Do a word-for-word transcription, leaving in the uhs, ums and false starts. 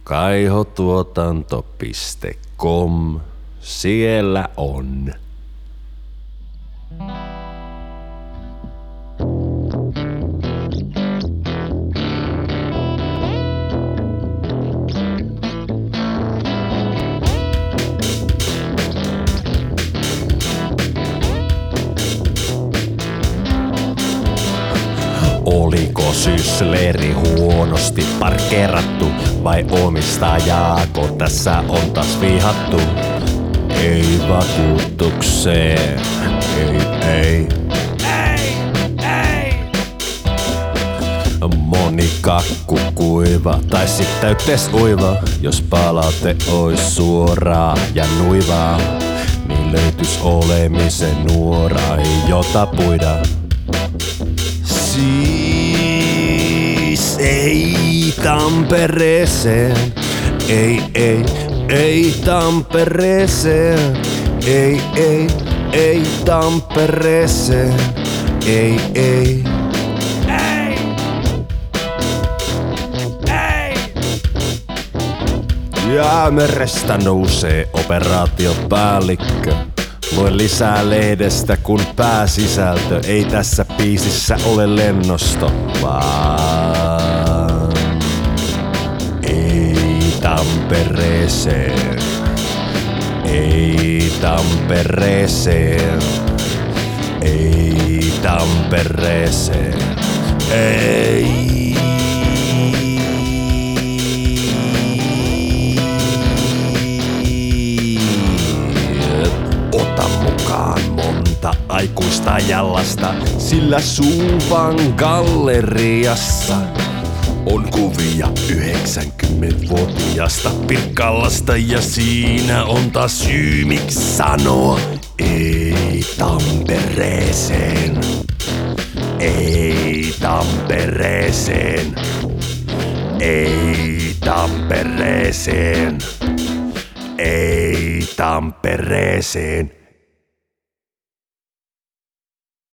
kaihotuotanto piste com, siellä on. Oliko syysleri huonosti parkeerattu vai omistajaako tässä on taas vihattu? Ei vakuutukseen, ei, ei, ei, ei. Moni kakku kuiva tai sit täytes uiva, jos palaute ois suoraa ja nuivaa, niin löytys olemisen nuora, ei jota puida. Siis ei Tampereeseen, ei, ei, ei Tampereeseen, ei, ei, ei Tampereeseen, ei, ei, ei, ei. Jäämerestä nousee operaatiopäällikkö. Luen lisää lehdestä, kun pääsisältö ei tässä biisissä ole lennosto, vaan ei Tampereeseen, ei Tampereeseen, ei Tampereeseen, ei. Monta aikuista jallasta, sillä Suuvan galleriassa on kuvia yhdeksänkymmentävuotiaasta Pirkkalasta, ja siinä on taas syy miksi sanoa ei Tampereeseen, ei Tampereeseen, ei Tampereeseen, ei Tampereeseen.